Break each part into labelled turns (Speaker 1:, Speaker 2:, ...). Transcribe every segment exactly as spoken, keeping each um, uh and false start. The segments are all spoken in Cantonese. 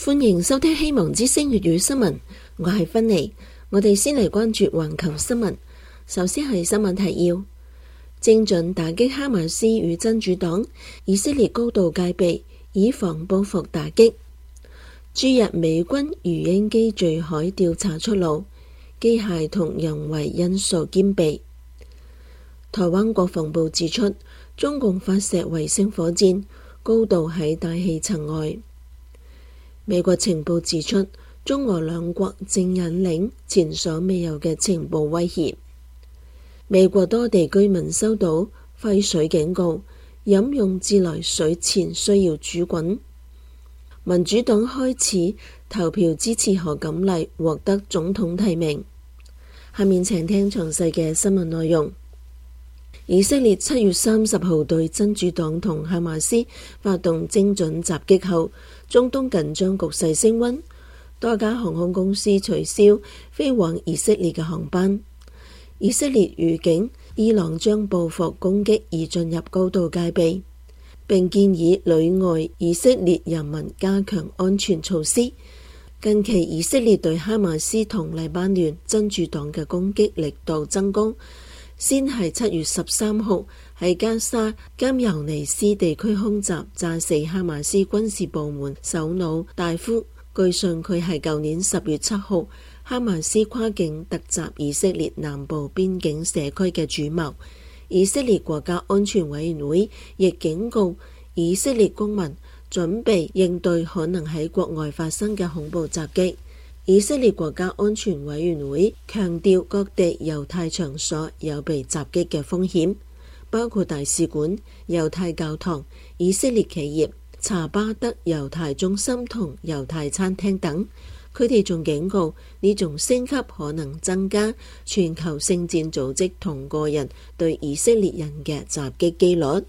Speaker 1: 歡迎收聽希望之聲粵語新聞，我係芬妮。我哋先嚟關注環球新聞。首先係新聞提要：精準打擊哈馬斯與真主黨，以色列高度戒備，以防報復打擊。駐日美軍魚鷹機墜海調查出爐，機械同人為因素兼備。台灣國防部指出，中共發射衛星火箭，高度喺大氣層外。美國情報指出，中俄兩國正引領前所未有嘅情報威脅。美國多地居民收到廢水警告，飲用自來水前需要煮滾。民主黨開始投票支持賀錦麗獲得總統提名。下面請聽詳細嘅新聞內容。以色列七月三十號對真主黨同哈馬斯發動精準襲擊後，中東緊張局勢升溫，多家航空公司取消飛往以色列嘅航班。以色列預警伊朗將報復攻擊而進入高度戒備，並建議旅外以色列人民加強安全措施。近期以色列對哈馬斯同黎巴嫩真主黨嘅攻擊力度增高，先係七月十三號喺加沙甘尤尼斯地區空襲，炸死哈馬斯軍事部門首腦大夫。據信佢係舊年十月七號哈馬斯跨境突襲以色列南部邊境社區嘅主謀。以色列國家安全委員會亦警告以色列公民準備應對可能喺國外發生嘅恐怖襲擊。以色列國家安全委員會強調，各地猶太場所有被襲擊嘅風險，包括大使館、猶太教堂、以色列企業、查巴德猶太中心同猶太餐廳等。佢哋仲警告，呢種升級可能增加全球聖戰組織同個人對以色列人嘅襲擊機率。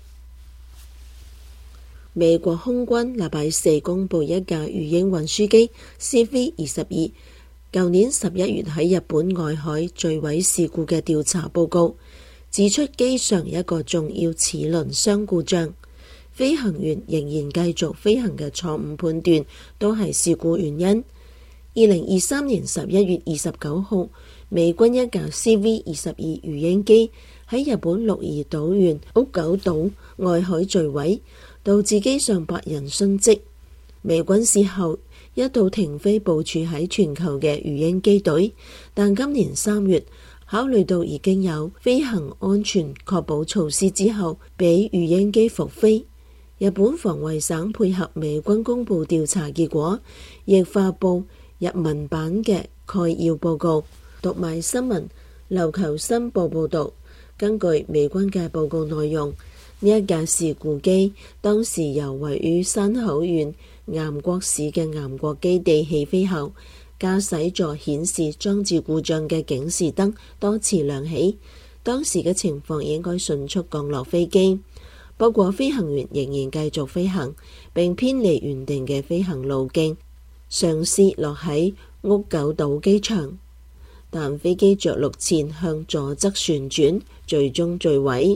Speaker 1: 美國空軍禮拜四公布一架魚鷹運輸機 C V 二十二，舊年十一月喺日本外海墜毀事故嘅調查報告，指出機上一個重要齒輪箱故障，飛行員仍然繼續飛行嘅錯誤判斷都係事故原因。二零二三年十一月二十九號，美軍一架 C V 二十二魚鷹機喺日本鹿兒島縣屋久島外海墜毀，導致機上八人殉職。美軍事後一度停飛部署喺全球嘅魚鷹機隊，但今年三月考慮到已經有飛行安全確保措施之後，俾魚鷹機復飛。日本防衛省配合美軍公布調查結果，亦發布日文版嘅概要報告。讀賣新聞琉球新報報道，根據美軍嘅報告內容，呢一架事故機當時由位於山口縣岩國市嘅岩國基地起飛後，駕駛座顯示裝置故障嘅警示燈多次亮起，當時嘅情況應該迅速降落飛機。不過飛行員仍然繼續飛行，並偏離原定嘅飛行路徑，嘗試落喺屋久島機場，但飛機着陸前向左側旋轉，最終墜毀。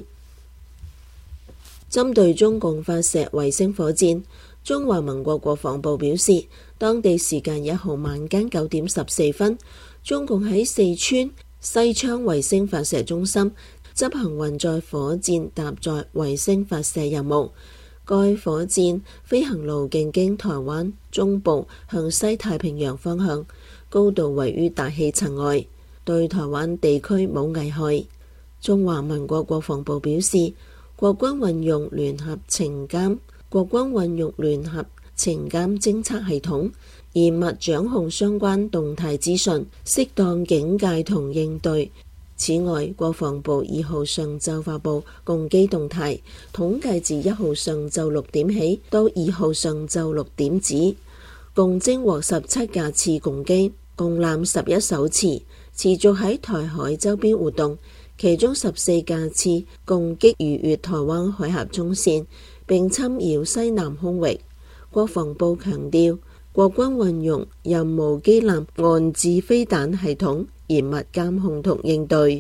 Speaker 1: 針對中共發射衛星火箭，中華民國國防部表示，當地時間一號晚間九點十四分，中共喺四川西昌衛星發射中心執行運載火箭搭載衛星發射任務。該火箭飛行路徑經台灣中部向西太平洋方向，高度位於大氣層外，對台灣地區冇危害。中華民國國防部表示，國軍運用聯合情監，國軍運用聯合情監偵測系統，嚴密掌控相關動態資訊，適當警戒同應對。此外，國防部二號上晝發布共機動態，統計自一號上晝六點起到二號上晝六點止，共偵獲十七架次共機，共艦十一艘次，持續喺台海周邊活動。其中十四架次共擊逾越台灣海峽中線，並侵擾西南空域。國防部強調，國軍運用任務機艦岸置飛彈系統，嚴密監控同應對。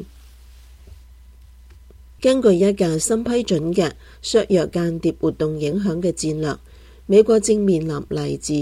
Speaker 1: 根據一架新批准嘅削弱間諜活動影響嘅戰略，美國正面臨嚟自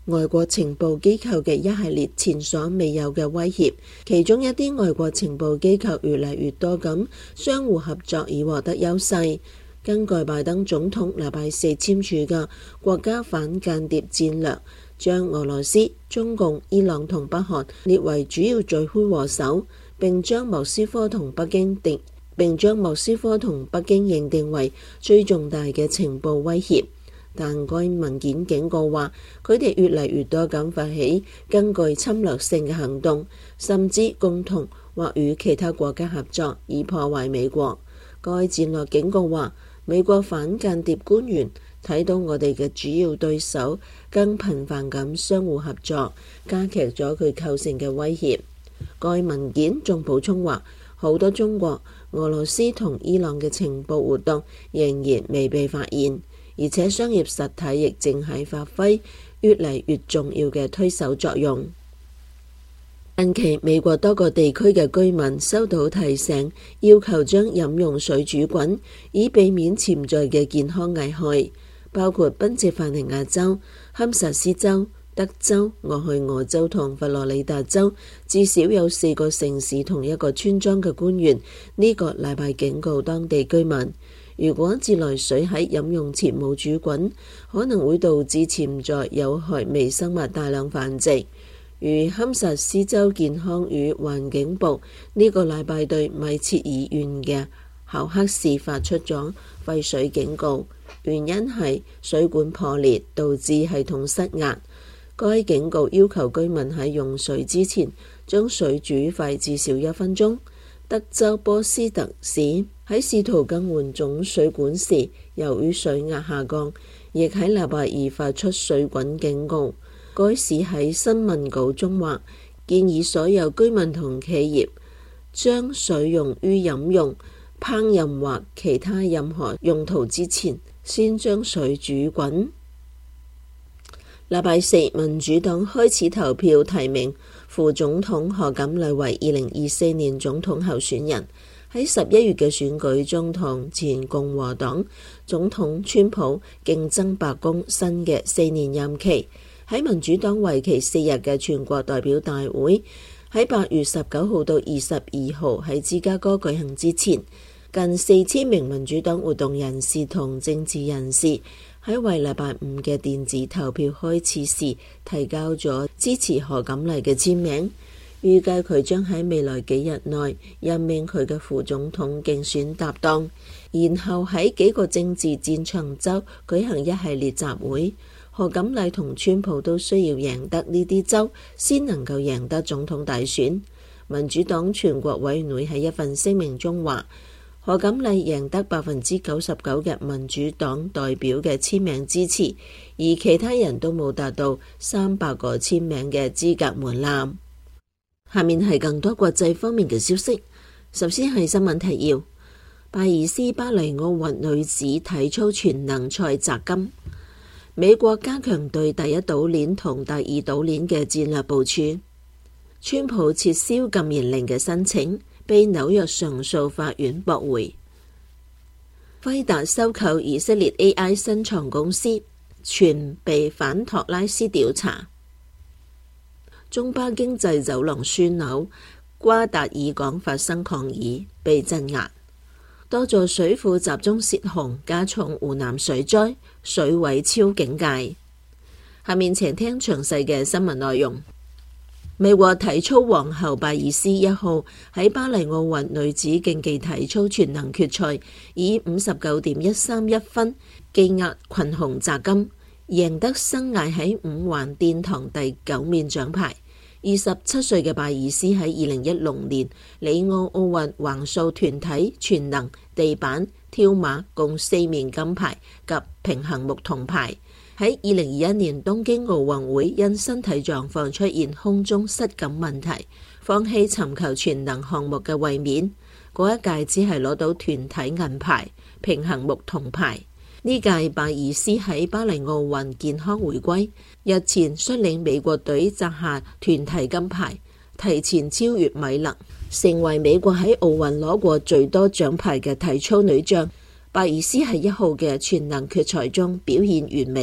Speaker 1: 外國情報機構嘅一系列前所未有嘅威脅，其中一啲外國情報機構越嚟越多咁相互合作以獲得優勢。根據拜登總統禮拜四簽署嘅國家反間諜戰略，將俄羅斯、中共、伊朗同北韓列為主要罪魁禍首，並將莫斯科同北京定並將莫斯科同北京認定為最重大嘅情報威脅。但該文件警告話，佢哋越嚟越多咁發起更具侵略性嘅行動，甚至共同或與其他國家合作以破壞美國。該戰略警告話，美國反間諜官員睇到我哋嘅主要對手更頻繁咁相互合作，加劇咗佢構成嘅威脅。該文件仲補充話，好多中國、俄羅斯同伊朗嘅情報活動仍然未被發現，而且商業實體亦正喺發揮越嚟越重要嘅推手作用。近期美國多個地區嘅居民收到提醒，要求將飲用水煮滾，以避免潛在嘅健康危害，包括賓夕法尼亞州、堪薩斯州、德州、俄亥俄州同佛羅里達州，至少有四個城市同一個村莊嘅官員呢個禮拜警告當地居民，如果自來水喺飲用前冇煮滾，可能會導致潛在有害微生物大量繁殖。如堪薩斯州健康與環境部呢個禮拜對米切爾縣嘅考克市發出咗廢水警告，原因係水管破裂導致系統失壓。該警告要求居民喺用水之前將水煮沸至少一分鐘。德州波斯特市喺試圖更換總水管時，由於水壓下降，亦喺禮拜二發出水滾警告。該市喺新聞稿中話，建議所有居民同企業將水用於飲用、烹飪或其他任何用途之前，先將水煮滾。禮拜四，民主黨開始投票提名副總統賀錦麗為二零二四年總統候選人。喺十一月嘅選舉中，同前共和黨總統川普競爭白宮新嘅四年任期。喺民主黨為期四日嘅全國代表大會喺八月十九號到二十二號喺芝加哥舉行之前，近四千名民主黨活動人士同政治人士喺為禮拜五嘅電子投票開始時提交咗支持賀錦麗嘅簽名，預計佢將喺未來幾日內任命佢嘅副總統競選搭檔，然後喺幾個政治戰場州舉行一系列集會。賀錦麗同川普都需要贏得呢啲州，先能夠贏得總統大選。民主黨全國委員會喺一份聲明中話，賀錦麗贏得百分之九十九嘅民主黨代表嘅簽名支持，而其他人都冇達到三百個簽名嘅資格門檻。下面係更多國際方面嘅消息。首先係新聞提要：拜爾斯巴黎奧運女子體操全能賽摘金。美國加強對第一島鏈同第二島鏈嘅戰略部署。川普撤銷禁言令嘅申請被紐約上訴法院駁回。輝達收購以色列 A I 新創公司，傳被反托拉斯調查。中巴經濟走廊樞紐瓜達爾港發生抗議，被鎮壓。多座水庫集中泄洪，加重湖南水災，水位超警戒。下面請聽詳細嘅新聞內容。美國體操皇后拜爾斯一號喺巴黎奧運女子競技體操全能決賽，以五十九點一三一分技壓群雄摘金，贏得生涯喺五環殿堂第九面獎牌。二十七歲嘅拜爾斯喺二零一六年里奧奧運橫掃團體、全能、地板、跳馬共四面金牌及平衡木銅牌。喺二零二一年東京奧運會因身體狀況出現空中失感問題，放棄尋求全能項目嘅衛冕。嗰一屆只係攞到團體銀牌、平衡木銅牌。呢屆拜爾斯喺巴黎奧運健康回歸，日前率領美國隊摘下團體金牌，提前超越米勒，成為美國喺奧運攞過最多獎牌嘅體操女將。拜爾斯喺一號嘅全能決賽中表現完美，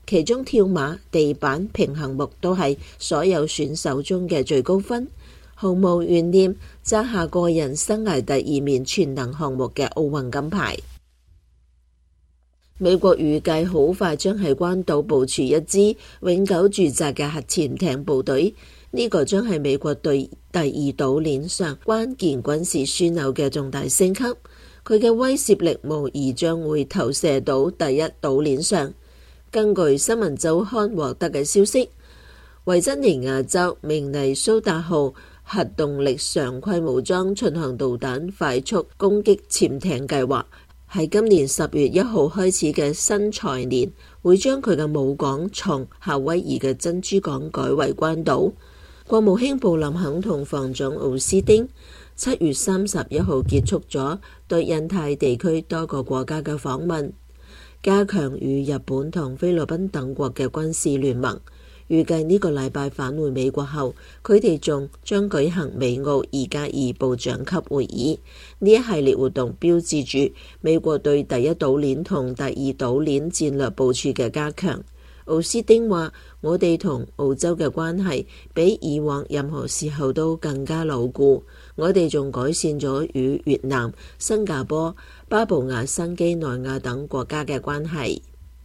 Speaker 1: 其中跳馬、地板、平衡木都係所有選手中嘅最高分，毫無懸念揸下個人生涯第二面全能項目嘅奧運金牌。美國預計好快將喺關島部署一支永久駐紮嘅核潛艇部隊，呢、這個將係美國對第二島鏈上關鍵軍事樞紐嘅重大升級。佢嘅威懾力無疑將會投射到第一島鏈上。根據新聞週刊獲得嘅消息，維珍尼亞州明尼蘇達號核動力常規武裝巡航導彈快速攻擊潛艇計劃喺今年十月一號開始嘅新財年，會將佢嘅母港從夏威夷嘅珍珠港改為關島。國務卿布林肯同防長奧斯汀七月三十一號結束咗對印太地區多個國家嘅訪問，加強與日本同菲律賓等國嘅軍事聯盟。預計呢個禮拜返回美國後，佢哋仲將舉行美澳二加二部長級會議。呢一系列活動標誌住美國對第一島鏈同第二島鏈戰略部署嘅加強。奧斯汀話：我哋同澳洲嘅關係比以往任何時候都更加牢固。我哋仲改善咗與越南、新加坡、巴布亞新幾內亞等國家嘅關係。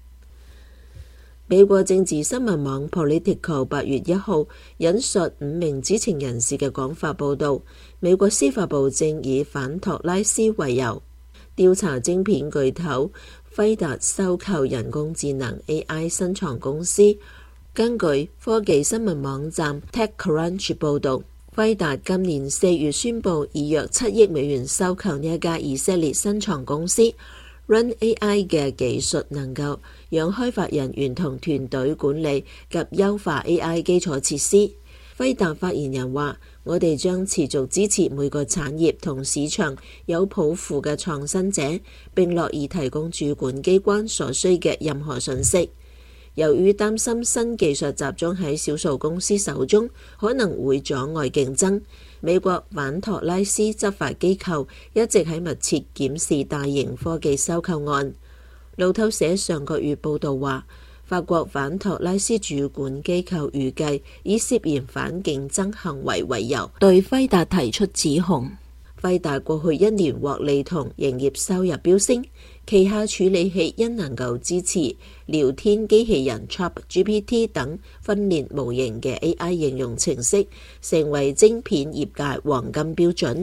Speaker 1: 美國政治新聞網 Politico 八月一號引述五名知情人士嘅講法報導，美國司法部正以反托拉斯為由調查晶片巨頭輝達收購人工智能 A I 新創公司。根據科技新聞網站 TechCrunch 報導，輝達今年四月宣布以約七億美元收購呢一家以色列新創公司。Run A I 嘅技術能夠讓開發人員同團隊管理及優化 A I 基礎設施。輝達發言人話：我哋將持續支持每個產業同市場有抱負嘅創新者，並樂意提供主管機關所需嘅任何信息。由於擔心新技術集中喺少數公司手中，可能會阻礙競爭，美國反托拉斯執法機構一直喺密切檢視大型科技收購案。路透社上個月報導話，法國反托拉斯主管機構預計以涉嫌反競爭行為為由，對輝達提出指控。輝達過去一年獲利同營業收入飆升，旗下處理器因能夠支持聊天機器人 ChatGPT 等訓練模型嘅 A I 應用程式，成為晶片業界黃金標準。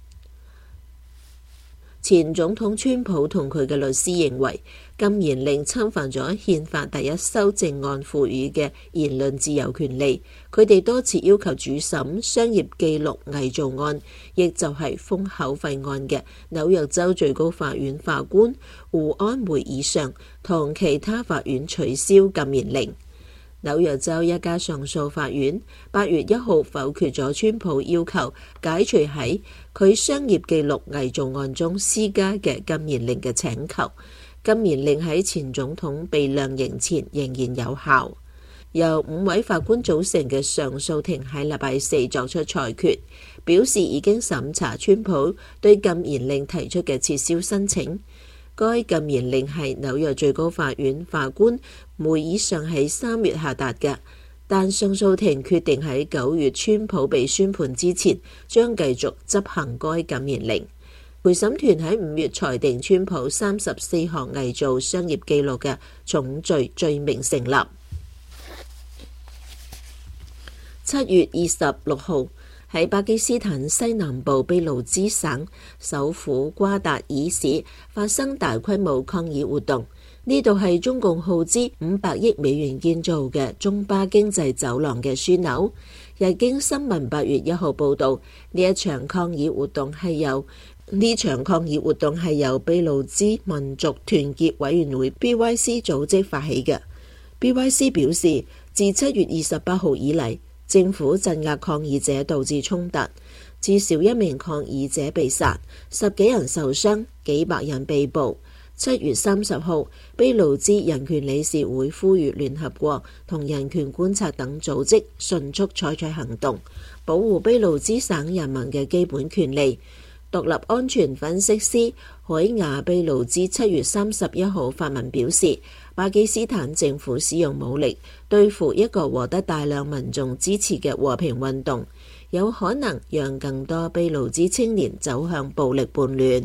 Speaker 1: 前總統川普同佢嘅律師認為，禁言令侵犯咗憲法第一修正案賦予嘅言論自由權利。佢哋多次要求主審商業記錄偽造案，亦就係封口費案嘅紐約州最高法院法官胡安梅以上同其他法院取消禁言令。紐約州一家上訴法院八月一號否決咗川普要求解除喺佢商業記錄偽造案中施加嘅禁言令嘅請求。禁言令喺前總統被量刑前仍然有效。由五位法官組成嘅上訴庭喺禮拜四作出裁決，表示已經審查川普對禁言令提出嘅撤銷申請。該禁言令係紐約最高法院法官梅以上喺三月下達嘅，但上訴庭決定喺九月川普被宣判之前，將繼續執行該禁言令。陪審團喺五月裁定川普三十四項偽造商業記錄嘅重罪罪名成立。七月二十六號，喺巴基斯坦西南部俾路支省首府瓜達爾市發生大規模抗議活動。呢度係中共耗資五百億美元建造嘅中巴經濟走廊嘅樞紐。日經新聞八月一號報導，呢一場抗議活動係由呢場抗議活動係由俾路支民族團結委員會 B Y C 組織發起嘅。B Y C 表示，自七月二十八號以嚟，政府鎮壓抗議者導致衝突，至少一名抗議者被殺，十幾人受傷，幾百人被捕。七月三十號，俾路支人權理事會呼籲聯合國同人權觀察等組織迅速採取行動，保護俾路支省人民嘅基本權利。獨立安全分析師海雅俾路支七月三十一號發文表示， 巴基斯坦政府使用武力對付一個獲得大量民眾支持嘅和平運動，有可能讓更多俾路支青年走向暴力叛亂。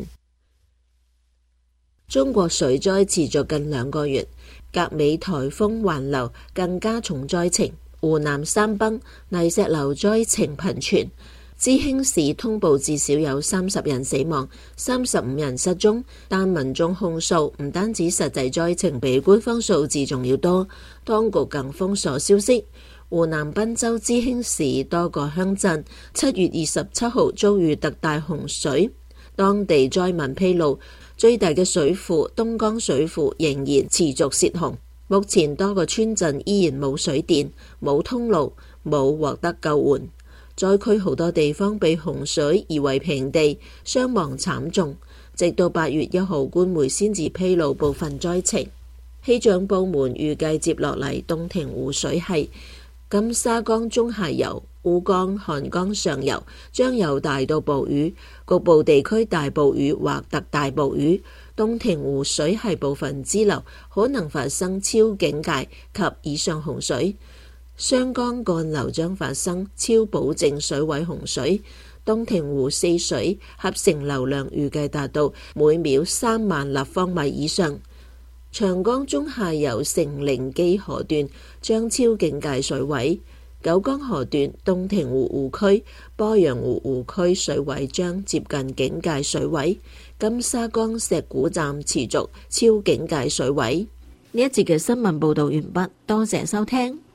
Speaker 1: 中國水災持續近兩個月，甲尾颱風環流更加重災情，湖南山崩、泥石流災情頻傳。知興市通報至少有三十人死亡、三十五人失蹤，但民眾控訴唔單止實際災情比官方數字仲要多，當局更封鎖消息。湖南郴州知興市多個鄉鎮七月二十七號遭遇特大洪水，當地災民披露，最大嘅水庫東江水庫仍然持續泄洪，目前多個村鎮依然冇水電、冇通路、冇獲得救援。災區好多地方被洪水夷為平地，傷亡慘重。直到八月一號，官媒先至披露部分災情。氣象部門預計接落嚟洞庭湖水系、金沙江中下游、烏江、漢江上游將有大到暴雨，局部地區大暴雨或特大暴雨。洞庭湖水系部分支流可能發生超警戒及以上洪水。湘江幹流將發生超保證水位洪水，洞庭湖四水合成流量預計達到每秒三萬立方米以上。長江中下游成寧基河段將超警戒水位，九江河段洞庭湖湖區、鄱陽湖湖區水位將接近警戒水位，金沙江石鼓站持續超警戒水位。呢一節嘅新聞報道完畢，多謝收聽。